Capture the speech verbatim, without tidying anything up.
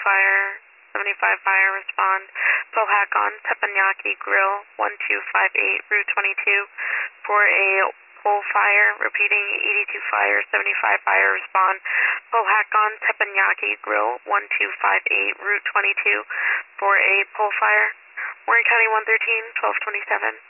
fire, seventy-five fire, respond. Pohakon, Teppanyaki Grill, one two five eight, Route twenty-two, for a pole fire, repeating eighty-two fire, seventy-five fire, respond. Pohakon, Teppanyaki Grill, one two five eight, Route twenty-two, for a pole fire. Warren County one thirteen, twelve twenty-seven.